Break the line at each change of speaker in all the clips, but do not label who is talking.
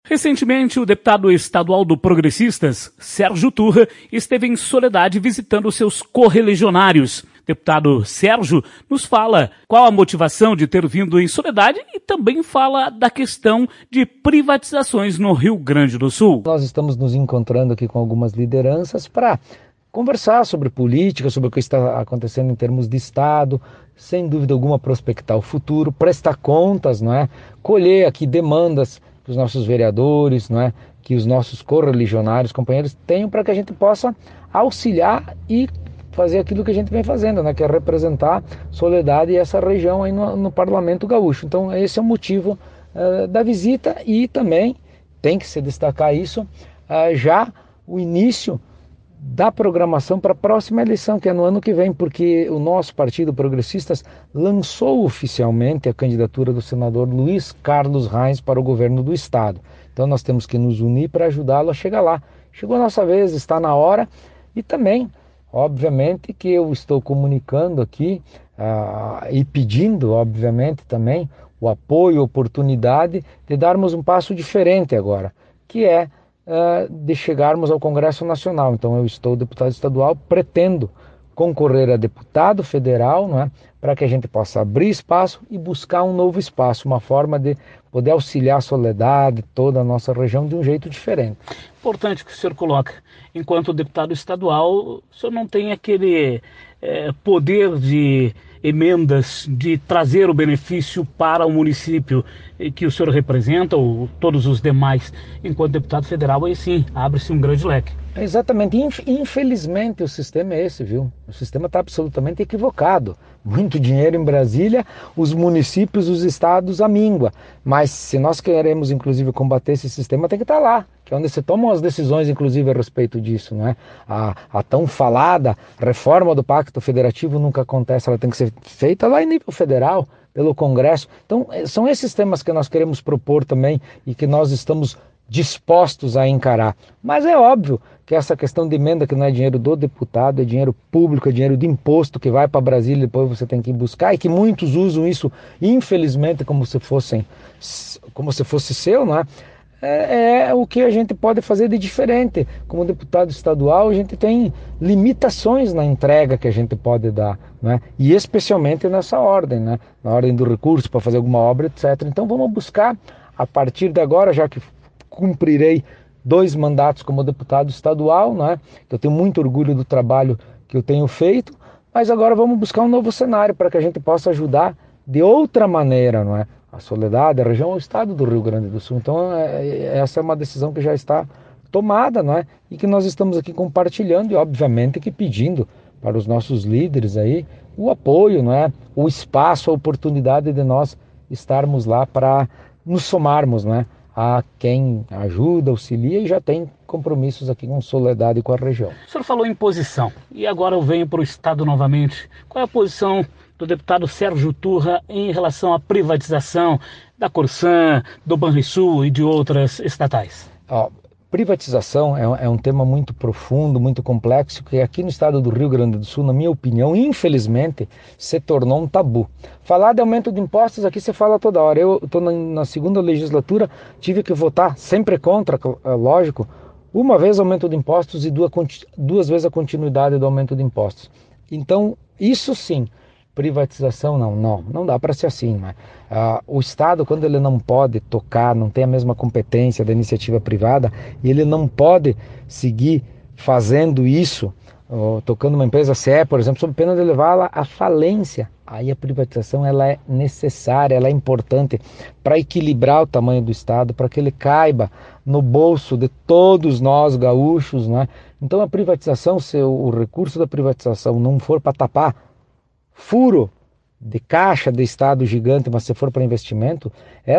Recentemente, o deputado estadual do Progressistas, Sérgio Turra, esteve em Soledade visitando seus correligionários. Deputado Sérgio nos fala qual a motivação de ter vindo em Soledade e também fala da questão de privatizações no Rio Grande do Sul.
Nós estamos nos encontrando aqui com algumas lideranças para conversar sobre política, sobre o que está acontecendo em termos de Estado, sem dúvida alguma prospectar o futuro, prestar contas, não é? Colher aqui demandas que os nossos vereadores, não é? Que os nossos correligionários, companheiros tenham para que a gente possa auxiliar e fazer aquilo que a gente vem fazendo, né? Que é representar Soledade e essa região aí no Parlamento Gaúcho. Então esse é o motivo da visita e também tem que se destacar isso, já o início da programação para a próxima eleição, que é no ano que vem, porque o nosso Partido Progressistas lançou oficialmente a candidatura do senador Luiz Carlos Reins para o governo do Estado. Então nós temos que nos unir para ajudá-lo a chegar lá. Chegou a nossa vez, está na hora, e também, obviamente, que eu estou comunicando aqui e pedindo, obviamente, também o apoio, a oportunidade de darmos um passo diferente agora, que é de chegarmos ao Congresso Nacional. Então eu estou deputado estadual, pretendo concorrer a deputado federal, não é? Para que a gente possa abrir espaço e buscar um novo espaço, uma forma de poder auxiliar a Soledade, toda a nossa região de um jeito diferente.
Importante que o senhor coloca, enquanto deputado estadual, o senhor não tem aquele poder de emendas, de trazer o benefício para o município que o senhor representa, ou todos os demais, enquanto deputado federal, aí sim, abre-se um grande leque.
Exatamente, infelizmente o sistema é esse, viu? O sistema está absolutamente equivocado. Muito dinheiro em Brasília, os municípios, os estados, a míngua. Mas se nós queremos, inclusive, combater esse sistema, tem que estar lá, que é onde se tomam as decisões, inclusive, a respeito disso, não é? A tão falada reforma do Pacto Federativo nunca acontece, ela tem que ser feita lá em nível federal, pelo Congresso. Então, são esses temas que nós queremos propor também e que nós estamos dispostos a encarar. Mas é óbvio que essa questão de emenda, que não é dinheiro do deputado, é dinheiro público, é dinheiro de imposto que vai para Brasília e depois você tem que ir buscar, e que muitos usam isso, infelizmente, como se fosse seu, não é? É o que a gente pode fazer de diferente. Como deputado estadual, a gente tem limitações na entrega que a gente pode dar, né? E especialmente nessa ordem, né? Na ordem do recurso para fazer alguma obra, etc. Então vamos buscar, a partir de agora, já que cumprirei 2 mandatos como deputado estadual, né? Eu tenho muito orgulho do trabalho que eu tenho feito, mas agora vamos buscar um novo cenário para que a gente possa ajudar de outra maneira, não é? A Soledade, a região, o estado do Rio Grande do Sul. Então essa é uma decisão que já está tomada, não é? E que nós estamos aqui compartilhando e obviamente que pedindo para os nossos líderes aí o apoio, não é? O espaço, a oportunidade de nós estarmos lá para nos somarmos, não é? A quem ajuda, auxilia e já tem compromissos aqui com Soledade e com a região.
O senhor falou em posição e agora eu venho para o Estado novamente. Qual é a posição do deputado Sérgio Turra em relação à privatização da Corsan, do Banrisul e de outras estatais?
Privatização é um tema muito profundo, muito complexo, que aqui no estado do Rio Grande do Sul, na minha opinião, infelizmente, se tornou um tabu. Falar de aumento de impostos aqui se fala toda hora. Eu estou na segunda legislatura, tive que votar sempre contra, lógico, uma vez aumento de impostos e duas vezes a continuidade do aumento de impostos. Então, isso sim, privatização não dá para ser assim, né? O Estado, quando ele não pode tocar, não tem a mesma competência da iniciativa privada, e ele não pode seguir fazendo isso, tocando uma empresa CE, por exemplo, sob pena de levá-la à falência, aí a privatização ela é necessária, ela é importante para equilibrar o tamanho do Estado, para que ele caiba no bolso de todos nós gaúchos, né? Então a privatização, se o recurso da privatização não for para tapar furo de caixa de Estado gigante, mas se for para investimento,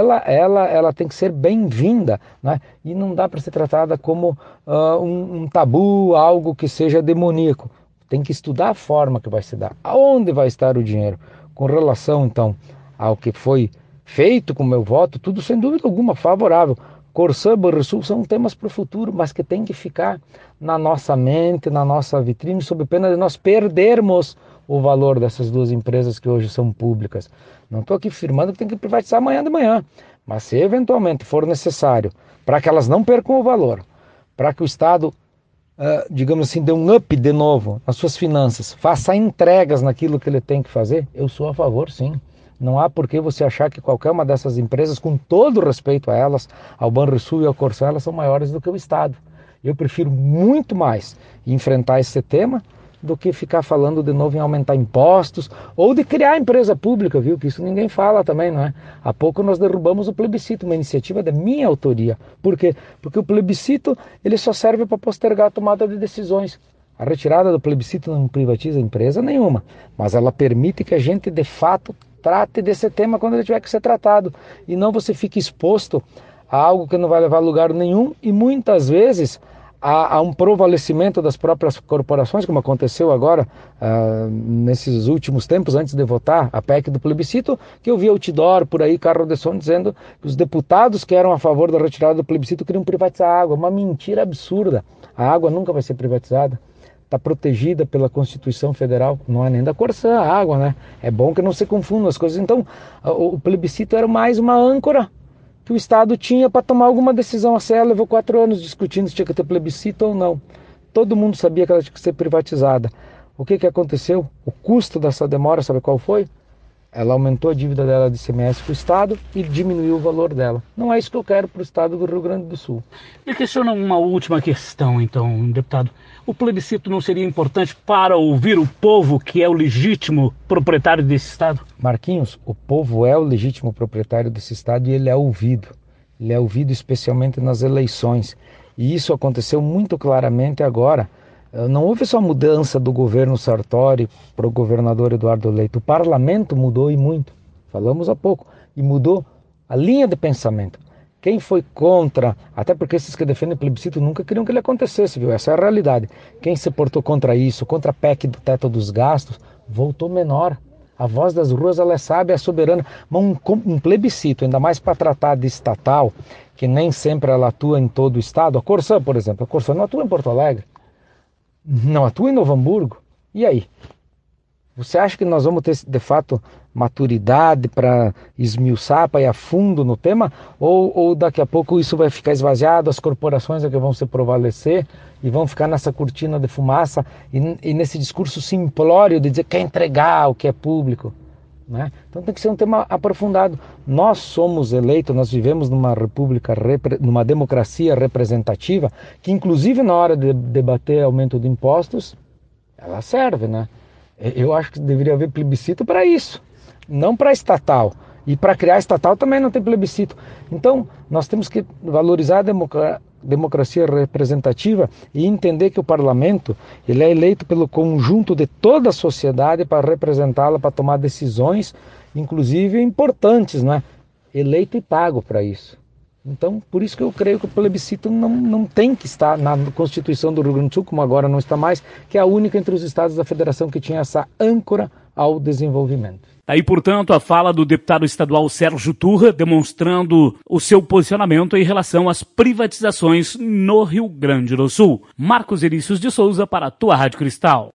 ela tem que ser bem-vinda, né? E não dá para ser tratada como um tabu, algo que seja demoníaco. Tem que estudar a forma que vai se dar, aonde vai estar o dinheiro. Com relação, então, ao que foi feito com o meu voto, tudo sem dúvida alguma favorável. Corsan, Banrisul são temas para o futuro, mas que tem que ficar na nossa mente, na nossa vitrine, sob pena de nós perdermos o valor dessas 2 empresas que hoje são públicas. Não estou aqui afirmando que tem que privatizar amanhã de manhã, Mas se eventualmente for necessário, para que elas não percam o valor, para que o Estado, digamos assim, dê um up de novo nas suas finanças, faça entregas naquilo que ele tem que fazer, eu sou a favor, sim. Não há por que você achar que qualquer uma dessas empresas, com todo respeito a elas, ao Banrisul e ao Corsã, elas são maiores do que o Estado. Eu prefiro muito mais enfrentar esse tema do que ficar falando de novo em aumentar impostos ou de criar empresa pública, viu? Que isso ninguém fala também, não é? Há pouco nós derrubamos o plebiscito, uma iniciativa da minha autoria. Por quê? Porque o plebiscito ele só serve para postergar a tomada de decisões. A retirada do plebiscito não privatiza empresa nenhuma, mas ela permite que a gente de fato trate desse tema quando ele tiver que ser tratado e não você fique exposto a algo que não vai levar a lugar nenhum e muitas vezes a um provalecimento das próprias corporações, como aconteceu agora nesses últimos tempos, antes de votar a PEC do plebiscito, que eu vi outdoor por aí, carro de som, dizendo que os deputados que eram a favor da retirada do plebiscito queriam privatizar a água. Uma mentira absurda. A água nunca vai ser privatizada. Está protegida pela Constituição Federal, não é nem da Corsã a água, né? É bom que não se confundam as coisas. Então, o plebiscito era mais uma âncora que o Estado tinha para tomar alguma decisão. A CE levou 4 anos discutindo se tinha que ter plebiscito ou não. Todo mundo sabia que ela tinha que ser privatizada. O que aconteceu? O custo dessa demora, sabe qual foi? Ela aumentou a dívida dela de ICMS para o Estado e diminuiu o valor dela. Não é isso que eu quero para o Estado do Rio Grande do Sul.
Me questiona uma última questão, então, deputado. O plebiscito não seria importante para ouvir o povo, que é o legítimo proprietário desse Estado?
Marquinhos, o povo é o legítimo proprietário desse Estado e ele é ouvido. Ele é ouvido especialmente nas eleições. E isso aconteceu muito claramente agora. Não houve só mudança do governo Sartori para o governador Eduardo Leite. O parlamento mudou e muito. Falamos há pouco. E mudou a linha de pensamento. Quem foi contra, até porque esses que defendem o plebiscito nunca queriam que ele acontecesse, viu? Essa é a realidade. Quem se portou contra isso, contra a PEC do teto dos gastos, voltou menor. A voz das ruas, ela é sábia, é soberana. Mas um plebiscito, ainda mais para tratar de estatal, que nem sempre ela atua em todo o estado. A Corsã, por exemplo, a Corsã não atua em Porto Alegre. Não atua em Novo Hamburgo? E aí? Você acha que nós vamos ter, de fato, maturidade para esmiuçar, para ir a fundo no tema? Ou daqui a pouco isso vai ficar esvaziado, as corporações é que vão se prevalecer e vão ficar nessa cortina de fumaça e nesse discurso simplório de dizer que quer entregar o que é público? Né? Então tem que ser um tema aprofundado. Nós somos eleitos, nós vivemos numa república, numa democracia representativa, que inclusive na hora de debater aumento de impostos, ela serve, né? Eu acho que deveria haver plebiscito para isso, não para estatal. E para criar estatal também não tem plebiscito. Então nós temos que valorizar a democracia representativa e entender que o parlamento ele é eleito pelo conjunto de toda a sociedade para representá-la, para tomar decisões, inclusive importantes, né? Eleito e pago para isso. Então, por isso que eu creio que o plebiscito não tem que estar na Constituição do Rio Grande do Sul, como agora não está mais, que é a única entre os estados da federação que tinha essa âncora ao desenvolvimento.
Aí, portanto, a fala do deputado estadual Sérgio Turra, demonstrando o seu posicionamento em relação às privatizações no Rio Grande do Sul. Marcos Elícios de Souza para a tua Rádio Cristal.